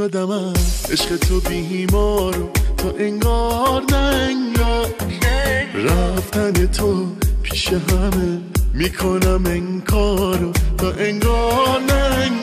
شدم از عشق تو بیمار و تو انگار نه انگار رفتن تو پیش همه میکنم انکار و تو انگار نه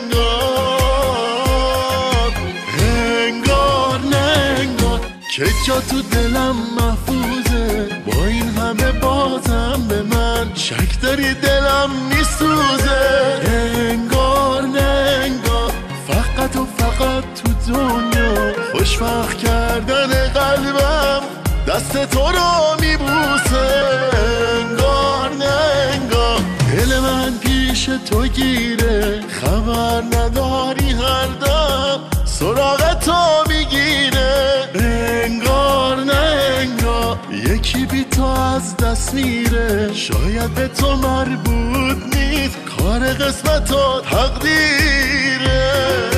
انگار انگار نه انگار که جا تو دلم محفوظه با این همه بازم به من شک داری دلم میسوزه انگار نه انگار فقط و فقط تو دنیا خوشبخت کردن قلبم دست تو رو میبوسه انگار نه انگار دل من پیش تو گیره خبر نداری هر دم سراغ تو میگیره انگار نه انگار یکی بی تو از دست میره شاید به تو مربوط نیست کار قسمت و تقدیره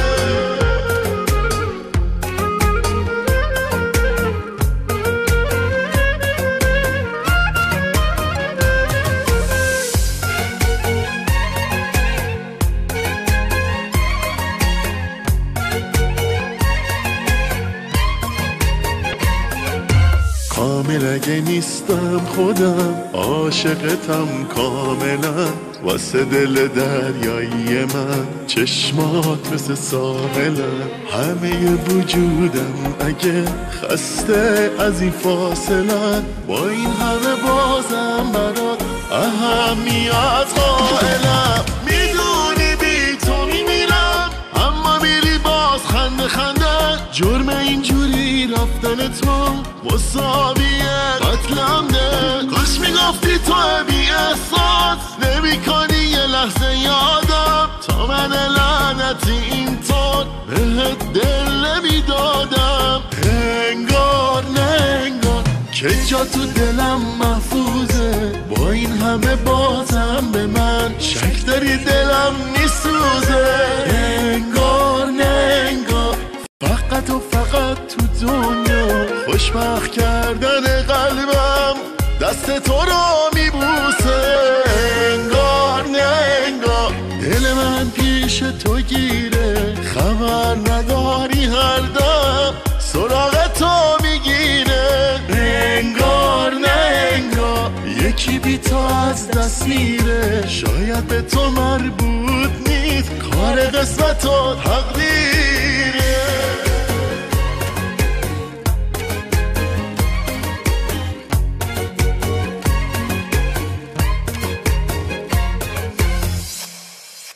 کامل اگه نیستم خودم عاشقتم کاملا واسه دل دریایی من چشمات مثل ساحلم همه وجودم اگه خسته از این فاصله با این همه بازم برات اهمیت قائلم میدونی بی تو میمیرم اما میری باز خنده خنده جرم اینجوری رفتن تو مساویه قتلم ده کاش میگفتی تو بی احساس نمی کنی یه لحظه یادم تا من لعنتی اینطور بهت دل نمی دادم انگار نه انگار که جا تو دلم محفوظه با این همه بازم به من شک داری دلم میسوزه انگار نه انگار فقط و فقط تو دنیا خوشبخت کردن قلبم دست تو رو میبوسه انگار نه انگار دل من پیش تو گیره خبر نداری هر دم سراغ تو میگیره انگار نه انگار یکی بی تو از دست میره شاید به تو مربوط نیست کار قسمت و تقدیر